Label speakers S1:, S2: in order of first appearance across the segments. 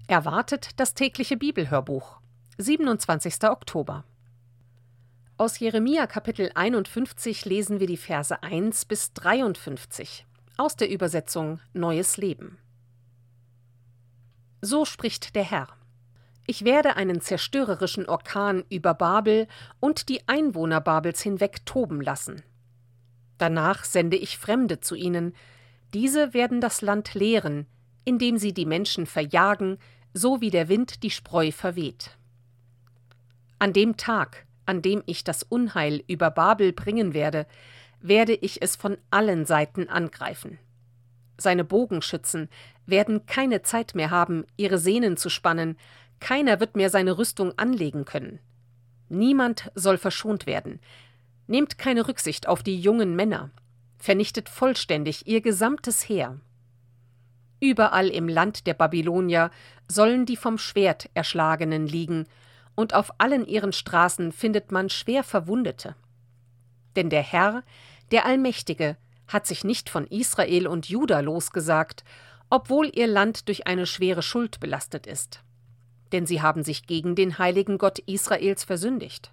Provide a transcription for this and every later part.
S1: Erwartet das tägliche Bibelhörbuch. 27. Oktober. Aus Jeremia Kapitel 51 lesen wir die Verse 1 bis 53 aus der Übersetzung Neues Leben. So spricht der Herr: Ich werde einen zerstörerischen Orkan über Babel und die Einwohner Babels hinweg toben lassen. Danach sende ich Fremde zu ihnen. Diese werden das Land leeren, indem sie die Menschen verjagen, so wie der Wind die Spreu verweht. An dem Tag, an dem ich das Unheil über Babel bringen werde, werde ich es von allen Seiten angreifen. Seine Bogenschützen werden keine Zeit mehr haben, ihre Sehnen zu spannen, keiner wird mehr seine Rüstung anlegen können. Niemand soll verschont werden. Nehmt keine Rücksicht auf die jungen Männer, vernichtet vollständig ihr gesamtes Heer. Überall im Land der Babylonier sollen die vom Schwert Erschlagenen liegen, und auf allen ihren Straßen findet man schwer Verwundete. Denn der Herr, der Allmächtige, hat sich nicht von Israel und Juda losgesagt, obwohl ihr Land durch eine schwere Schuld belastet ist. Denn sie haben sich gegen den heiligen Gott Israels versündigt.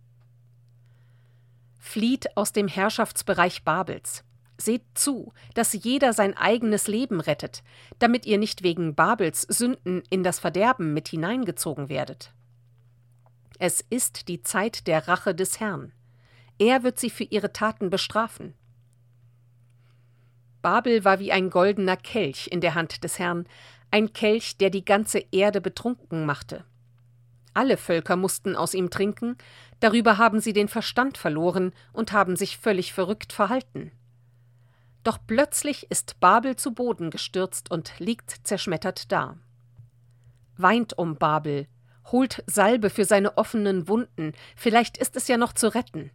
S1: Flieht aus dem Herrschaftsbereich Babels. Seht zu, dass jeder sein eigenes Leben rettet, damit ihr nicht wegen Babels Sünden in das Verderben mit hineingezogen werdet. Es ist die Zeit der Rache des Herrn. Er wird sie für ihre Taten bestrafen. Babel war wie ein goldener Kelch in der Hand des Herrn, ein Kelch, der die ganze Erde betrunken machte. Alle Völker mussten aus ihm trinken, darüber haben sie den Verstand verloren und haben sich völlig verrückt verhalten. Doch plötzlich ist Babel zu Boden gestürzt und liegt zerschmettert da. Weint um Babel, holt Salbe für seine offenen Wunden, vielleicht ist es ja noch zu retten.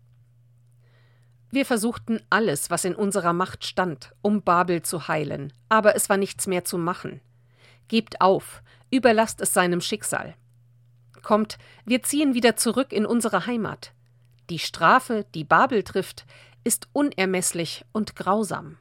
S1: Wir versuchten alles, was in unserer Macht stand, um Babel zu heilen, aber es war nichts mehr zu machen. Gebt auf, überlasst es seinem Schicksal. Kommt, wir ziehen wieder zurück in unsere Heimat. Die Strafe, die Babel trifft, ist unermesslich und grausam.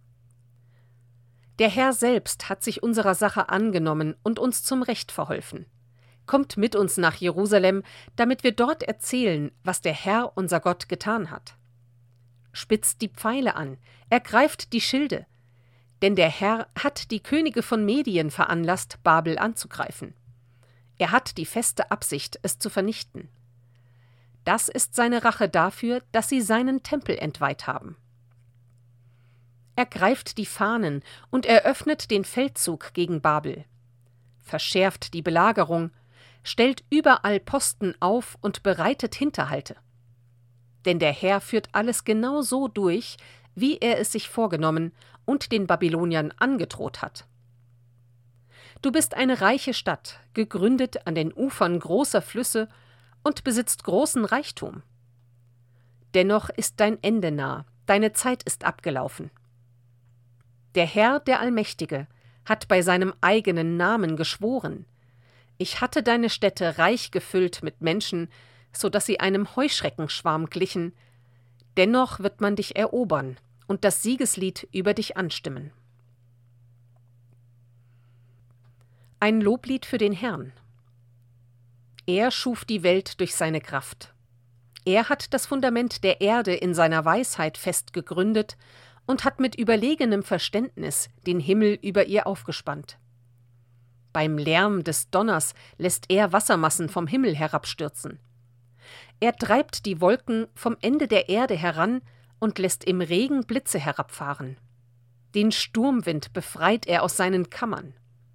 S1: Der Herr selbst hat sich unserer Sache angenommen und uns zum Recht verholfen. Kommt mit uns nach Jerusalem, damit wir dort erzählen, was der Herr, unser Gott, getan hat. Spitzt die Pfeile an, ergreift die Schilde, denn der Herr hat die Könige von Medien veranlasst, Babel anzugreifen. Er hat die feste Absicht, es zu vernichten. Das ist seine Rache dafür, dass sie seinen Tempel entweiht haben. Ergreift die Fahnen und eröffnet den Feldzug gegen Babel. Verschärft die Belagerung, stellt überall Posten auf und bereitet Hinterhalte. Denn der Herr führt alles genau so durch, wie er es sich vorgenommen und den Babyloniern angedroht hat. Du bist eine reiche Stadt, gegründet an den Ufern großer Flüsse und besitzt großen Reichtum. Dennoch ist dein Ende nah, deine Zeit ist abgelaufen. Der Herr, der Allmächtige, hat bei seinem eigenen Namen geschworen: Ich hatte deine Städte reich gefüllt mit Menschen, so dass sie einem Heuschreckenschwarm glichen. Dennoch wird man dich erobern und das Siegeslied über dich anstimmen. Ein Loblied für den Herrn. Er schuf die Welt durch seine Kraft. Er hat das Fundament der Erde in seiner Weisheit fest gegründet und hat mit überlegenem Verständnis den Himmel über ihr aufgespannt. Beim Lärm des Donners lässt er Wassermassen vom Himmel herabstürzen. Er treibt die Wolken vom Ende der Erde heran und lässt im Regen Blitze herabfahren. Den Sturmwind befreit er aus seinen Kammern.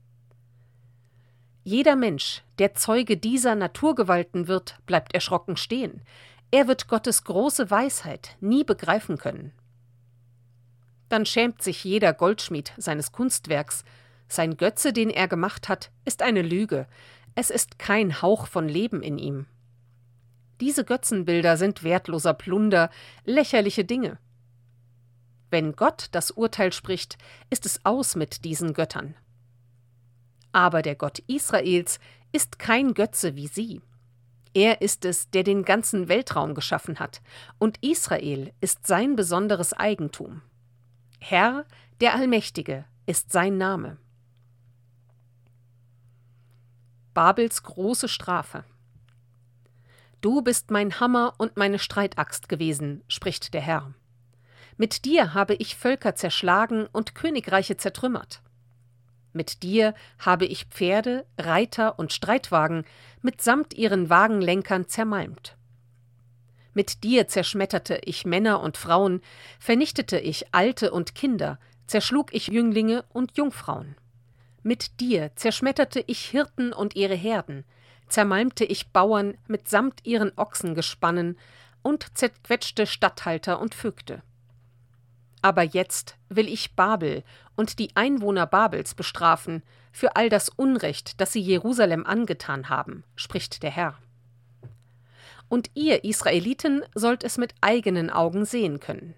S1: Jeder Mensch, der Zeuge dieser Naturgewalten wird, bleibt erschrocken stehen. Er wird Gottes große Weisheit nie begreifen können. Dann schämt sich jeder Goldschmied seines Kunstwerks. Sein Götze, den er gemacht hat, ist eine Lüge. Es ist kein Hauch von Leben in ihm. Diese Götzenbilder sind wertloser Plunder, lächerliche Dinge. Wenn Gott das Urteil spricht, ist es aus mit diesen Göttern. Aber der Gott Israels ist kein Götze wie sie. Er ist es, der den ganzen Weltraum geschaffen hat, und Israel ist sein besonderes Eigentum. Herr, der Allmächtige, ist sein Name. Babels große Strafe. Du bist mein Hammer und meine Streitaxt gewesen, spricht der Herr. Mit dir habe ich Völker zerschlagen und Königreiche zertrümmert. Mit dir habe ich Pferde, Reiter und Streitwagen mitsamt ihren Wagenlenkern zermalmt. Mit dir zerschmetterte ich Männer und Frauen, vernichtete ich Alte und Kinder, zerschlug ich Jünglinge und Jungfrauen. Mit dir zerschmetterte ich Hirten und ihre Herden, zermalmte ich Bauern mitsamt ihren Ochsengespannen und zerquetschte Statthalter und Vögte. Aber jetzt will ich Babel und die Einwohner Babels bestrafen für all das Unrecht, das sie Jerusalem angetan haben, spricht der Herr. Und ihr Israeliten sollt es mit eigenen Augen sehen können.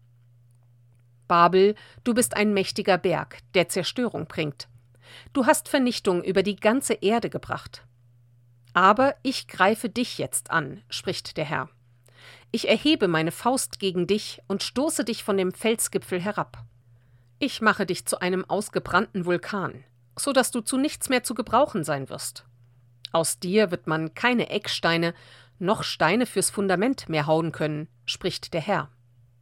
S1: Babel, du bist ein mächtiger Berg, der Zerstörung bringt. Du hast Vernichtung über die ganze Erde gebracht. Aber ich greife dich jetzt an, spricht der Herr. Ich erhebe meine Faust gegen dich und stoße dich von dem Felsgipfel herab. Ich mache dich zu einem ausgebrannten Vulkan, so dass du zu nichts mehr zu gebrauchen sein wirst. Aus dir wird man keine Ecksteine noch Steine fürs Fundament mehr hauen können, spricht der Herr.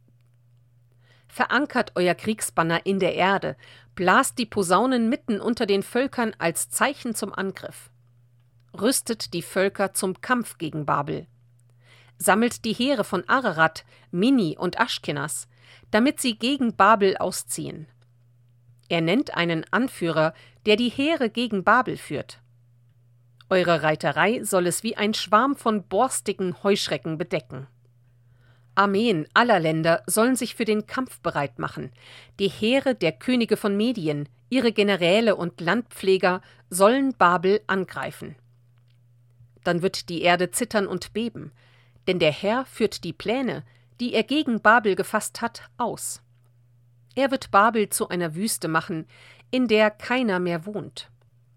S1: Verankert euer Kriegsbanner in der Erde, blast die Posaunen mitten unter den Völkern als Zeichen zum Angriff. Rüstet die Völker zum Kampf gegen Babel. Sammelt die Heere von Ararat, Mini und Aschkenas, damit sie gegen Babel ausziehen. Er nennt einen Anführer, der die Heere gegen Babel führt. Eure Reiterei soll es wie ein Schwarm von borstigen Heuschrecken bedecken. Armeen aller Länder sollen sich für den Kampf bereit machen. Die Heere der Könige von Medien, ihre Generäle und Landpfleger sollen Babel angreifen. Dann wird die Erde zittern und beben, denn der Herr führt die Pläne, die er gegen Babel gefasst hat, aus. Er wird Babel zu einer Wüste machen, in der keiner mehr wohnt.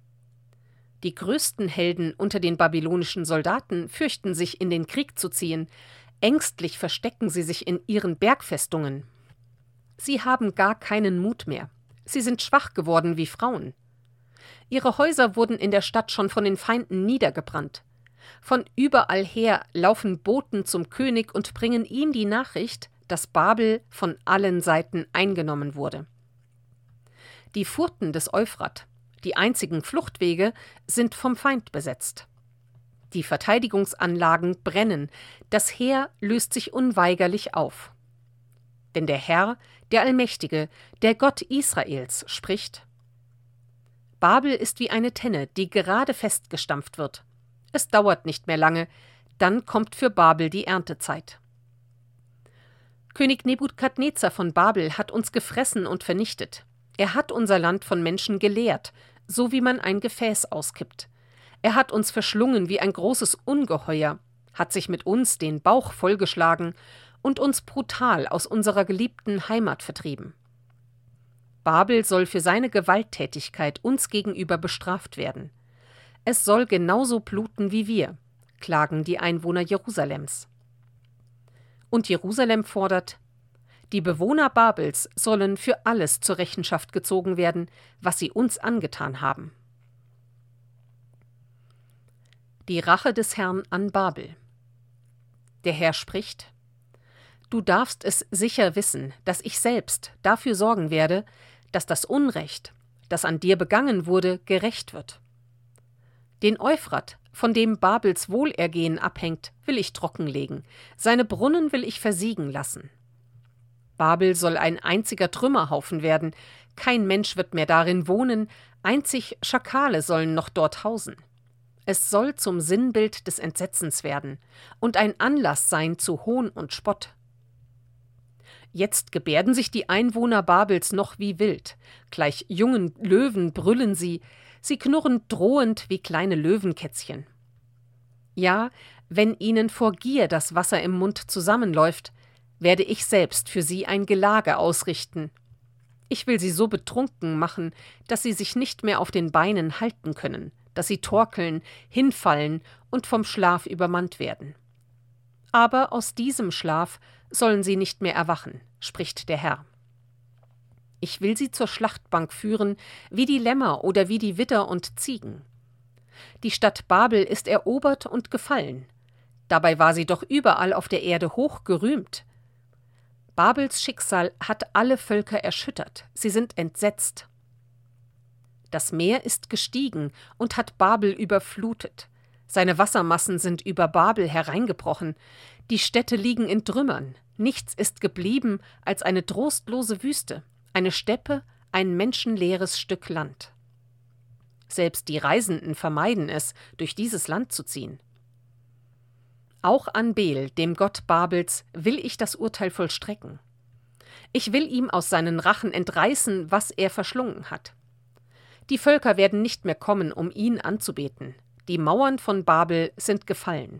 S1: Die größten Helden unter den babylonischen Soldaten fürchten sich, in den Krieg zu ziehen. Ängstlich verstecken sie sich in ihren Bergfestungen. Sie haben gar keinen Mut mehr. Sie sind schwach geworden wie Frauen. Ihre Häuser wurden in der Stadt schon von den Feinden niedergebrannt. Von überall her laufen Boten zum König und bringen ihm die Nachricht, dass Babel von allen Seiten eingenommen wurde. Die Furten des Euphrat, die einzigen Fluchtwege, sind vom Feind besetzt. Die Verteidigungsanlagen brennen, das Heer löst sich unweigerlich auf. Denn der Herr, der Allmächtige, der Gott Israels, spricht: Babel ist wie eine Tenne, die gerade festgestampft wird. Es dauert nicht mehr lange, dann kommt für Babel die Erntezeit. König Nebukadnezar von Babel hat uns gefressen und vernichtet. Er hat unser Land von Menschen geleert, so wie man ein Gefäß auskippt. Er hat uns verschlungen wie ein großes Ungeheuer, hat sich mit uns den Bauch vollgeschlagen und uns brutal aus unserer geliebten Heimat vertrieben. Babel soll für seine Gewalttätigkeit uns gegenüber bestraft werden. Es soll genauso bluten wie wir, klagen die Einwohner Jerusalems. Und Jerusalem fordert: Die Bewohner Babels sollen für alles zur Rechenschaft gezogen werden, was sie uns angetan haben. Die Rache des Herrn an Babel. Der Herr spricht: Du darfst es sicher wissen, dass ich selbst dafür sorgen werde, dass das Unrecht, das an dir begangen wurde, gerächt wird. Den Euphrat, von dem Babels Wohlergehen abhängt, will ich trockenlegen, seine Brunnen will ich versiegen lassen. Babel soll ein einziger Trümmerhaufen werden, kein Mensch wird mehr darin wohnen, einzig Schakale sollen noch dort hausen. Es soll zum Sinnbild des Entsetzens werden und ein Anlass sein zu Hohn und Spott. Jetzt gebärden sich die Einwohner Babels noch wie wild, gleich jungen Löwen brüllen sie knurren drohend wie kleine Löwenkätzchen. Ja, wenn ihnen vor Gier das Wasser im Mund zusammenläuft, werde ich selbst für sie ein Gelage ausrichten. Ich will sie so betrunken machen, dass sie sich nicht mehr auf den Beinen halten können, dass sie torkeln, hinfallen und vom Schlaf übermannt werden. Aber aus diesem Schlaf sollen sie nicht mehr erwachen, spricht der Herr. Ich will sie zur Schlachtbank führen, wie die Lämmer oder wie die Widder und Ziegen. Die Stadt Babel ist erobert und gefallen. Dabei war sie doch überall auf der Erde hoch gerühmt. Babels Schicksal hat alle Völker erschüttert, sie sind entsetzt. Das Meer ist gestiegen und hat Babel überflutet. Seine Wassermassen sind über Babel hereingebrochen. Die Städte liegen in Trümmern. Nichts ist geblieben als eine trostlose Wüste, eine Steppe, ein menschenleeres Stück Land. Selbst die Reisenden vermeiden es, durch dieses Land zu ziehen. Auch an Bel, dem Gott Babels, will ich das Urteil vollstrecken. Ich will ihm aus seinen Rachen entreißen, was er verschlungen hat. Die Völker werden nicht mehr kommen, um ihn anzubeten. Die Mauern von Babel sind gefallen.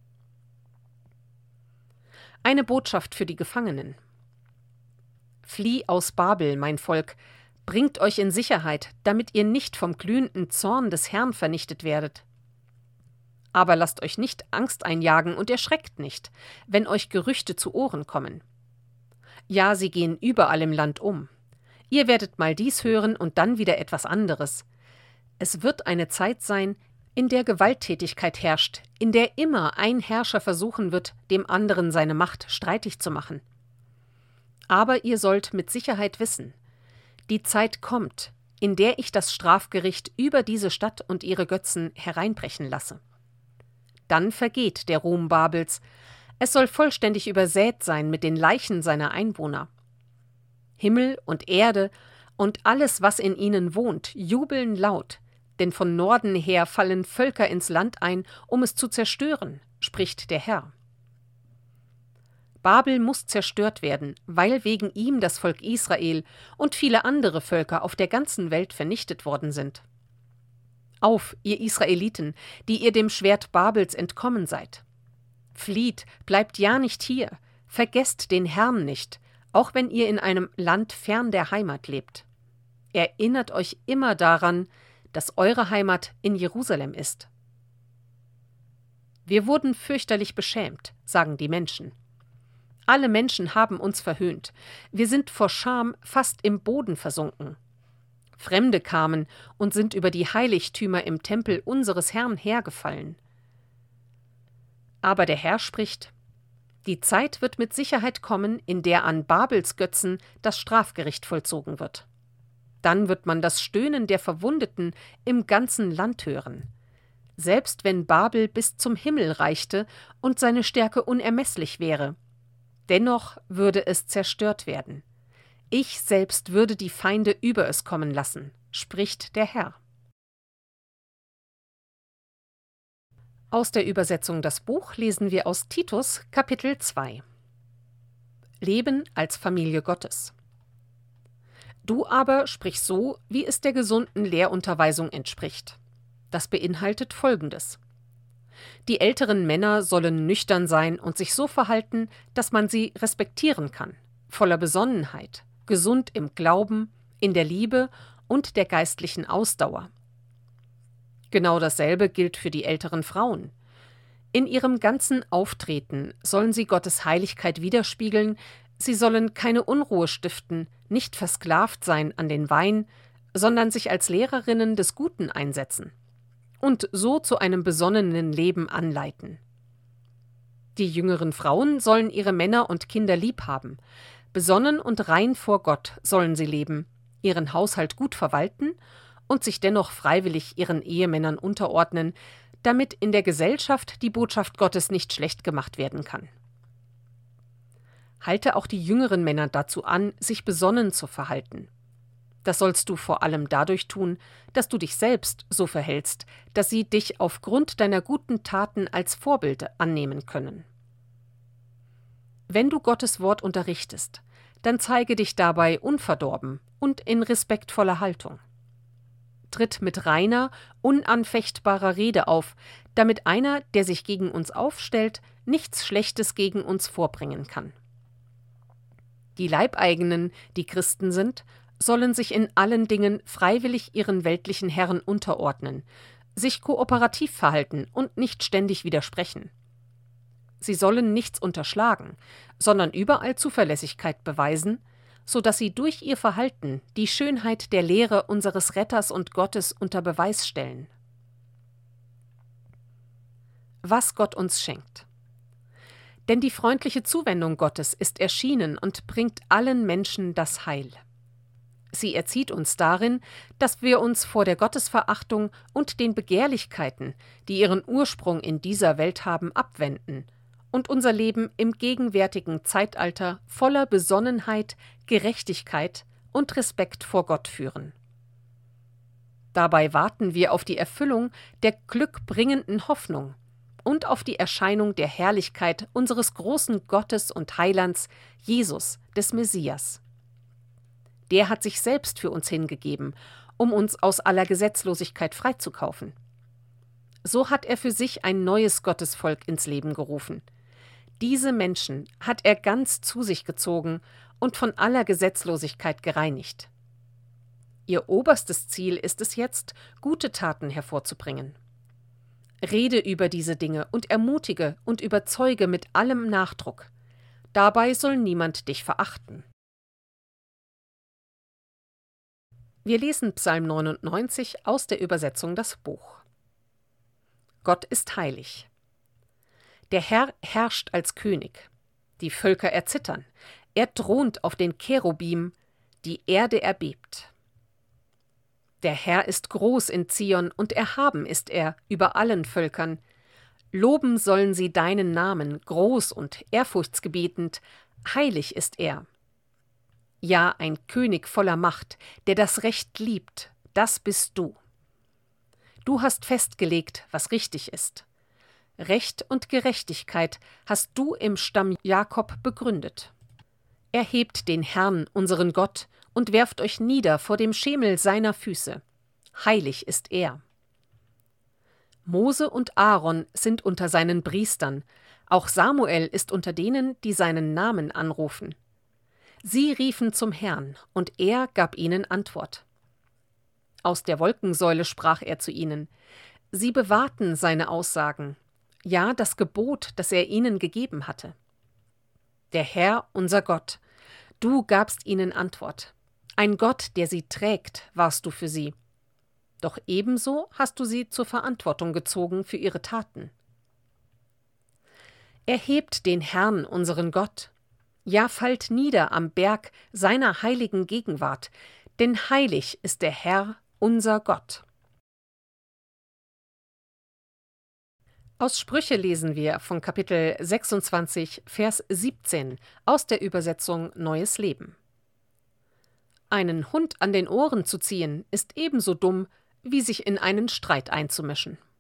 S1: Eine Botschaft für die Gefangenen. Flieh aus Babel, mein Volk, bringt euch in Sicherheit, damit ihr nicht vom glühenden Zorn des Herrn vernichtet werdet. Aber lasst euch nicht Angst einjagen und erschreckt nicht, wenn euch Gerüchte zu Ohren kommen. Ja, sie gehen überall im Land um. Ihr werdet mal dies hören und dann wieder etwas anderes. Es wird eine Zeit sein, in der Gewalttätigkeit herrscht, in der immer ein Herrscher versuchen wird, dem anderen seine Macht streitig zu machen. Aber ihr sollt mit Sicherheit wissen, die Zeit kommt, in der ich das Strafgericht über diese Stadt und ihre Götzen hereinbrechen lasse. Dann vergeht der Ruhm Babels, es soll vollständig übersät sein mit den Leichen seiner Einwohner. Himmel und Erde und alles, was in ihnen wohnt, jubeln laut, denn von Norden her fallen Völker ins Land ein, um es zu zerstören, spricht der Herr. Babel muss zerstört werden, weil wegen ihm das Volk Israel und viele andere Völker auf der ganzen Welt vernichtet worden sind. Auf, ihr Israeliten, die ihr dem Schwert Babels entkommen seid. Flieht, bleibt ja nicht hier, vergesst den Herrn nicht, auch wenn ihr in einem Land fern der Heimat lebt. Erinnert euch immer daran, dass eure Heimat in Jerusalem ist. Wir wurden fürchterlich beschämt, sagen die Menschen. Alle Menschen haben uns verhöhnt. Wir sind vor Scham fast im Boden versunken. Fremde kamen und sind über die Heiligtümer im Tempel unseres Herrn hergefallen. Aber der Herr spricht: Die Zeit wird mit Sicherheit kommen, in der an Babels Götzen das Strafgericht vollzogen wird. Dann wird man das Stöhnen der Verwundeten im ganzen Land hören. Selbst wenn Babel bis zum Himmel reichte und seine Stärke unermesslich wäre, dennoch würde es zerstört werden. Ich selbst würde die Feinde über es kommen lassen, spricht der Herr. Aus der Übersetzung Das Buch lesen wir aus Titus, Kapitel 2. Leben als Familie Gottes. Du aber sprich so, wie es der gesunden Lehrunterweisung entspricht. Das beinhaltet Folgendes: Die älteren Männer sollen nüchtern sein und sich so verhalten, dass man sie respektieren kann, voller Besonnenheit, gesund im Glauben, in der Liebe und der geistlichen Ausdauer. Genau dasselbe gilt für die älteren Frauen. In ihrem ganzen Auftreten sollen sie Gottes Heiligkeit widerspiegeln, sie sollen keine Unruhe stiften, nicht versklavt sein an den Wein, sondern sich als Lehrerinnen des Guten einsetzen und so zu einem besonnenen Leben anleiten. Die jüngeren Frauen sollen ihre Männer und Kinder lieb haben, besonnen und rein vor Gott sollen sie leben, ihren Haushalt gut verwalten und sich dennoch freiwillig ihren Ehemännern unterordnen, damit in der Gesellschaft die Botschaft Gottes nicht schlecht gemacht werden kann. Halte auch die jüngeren Männer dazu an, sich besonnen zu verhalten. Das sollst du vor allem dadurch tun, dass du dich selbst so verhältst, dass sie dich aufgrund deiner guten Taten als Vorbild annehmen können. Wenn du Gottes Wort unterrichtest, dann zeige dich dabei unverdorben und in respektvoller Haltung. Tritt mit reiner, unanfechtbarer Rede auf, damit einer, der sich gegen uns aufstellt, nichts Schlechtes gegen uns vorbringen kann. Die Leibeigenen, die Christen sind, sollen sich in allen Dingen freiwillig ihren weltlichen Herren unterordnen, sich kooperativ verhalten und nicht ständig widersprechen. Sie sollen nichts unterschlagen, sondern überall Zuverlässigkeit beweisen, so dass sie durch ihr Verhalten die Schönheit der Lehre unseres Retters und Gottes unter Beweis stellen. was Gott uns schenkt. Denn die freundliche Zuwendung Gottes ist erschienen und bringt allen Menschen das Heil. Sie erzieht uns darin, dass wir uns vor der Gottesverachtung und den Begehrlichkeiten, die ihren Ursprung in dieser Welt haben, abwenden und unser Leben im gegenwärtigen Zeitalter voller Besonnenheit, Gerechtigkeit und Respekt vor Gott führen. Dabei warten wir auf die Erfüllung der glückbringenden Hoffnung und auf die Erscheinung der Herrlichkeit unseres großen Gottes und Heilands, Jesus, des Messias. Der hat sich selbst für uns hingegeben, um uns aus aller Gesetzlosigkeit freizukaufen. So hat er für sich ein neues Gottesvolk ins Leben gerufen. Diese Menschen hat er ganz zu sich gezogen und von aller Gesetzlosigkeit gereinigt. Ihr oberstes Ziel ist es jetzt, gute Taten hervorzubringen. Rede über diese Dinge und ermutige und überzeuge mit allem Nachdruck. Dabei soll niemand dich verachten. Wir lesen Psalm 99 aus der Übersetzung Das Buch. Gott ist heilig. Der Herr herrscht als König. Die Völker erzittern. Er thront auf den Cherubim. Die Erde erbebt. Der Herr ist groß in Zion und erhaben ist er über allen Völkern. Loben sollen sie deinen Namen, groß und ehrfurchtsgebietend. Heilig ist er. Ja, ein König voller Macht, der das Recht liebt, das bist du. Du hast festgelegt, was richtig ist. Recht und Gerechtigkeit hast du im Stamm Jakob begründet. Erhebt den Herrn, unseren Gott, und werft euch nieder vor dem Schemel seiner Füße. Heilig ist er. Mose und Aaron sind unter seinen Priestern, auch Samuel ist unter denen, die seinen Namen anrufen. Sie riefen zum Herrn, und er gab ihnen Antwort. Aus der Wolkensäule sprach er zu ihnen. Sie bewahrten seine Aussagen, ja, das Gebot, das er ihnen gegeben hatte. Der Herr, unser Gott, du gabst ihnen Antwort. Ein Gott, der sie trägt, warst du für sie. Doch ebenso hast du sie zur Verantwortung gezogen für ihre Taten. Erhebt den Herrn, unseren Gott. Ja, fallt nieder am Berg seiner heiligen Gegenwart, denn heilig ist der Herr, unser Gott. Aus Sprüche lesen wir von Kapitel 26, Vers 17 aus der Übersetzung Neues Leben. Einen Hund an den Ohren zu ziehen, ist ebenso dumm, wie sich in einen Streit einzumischen.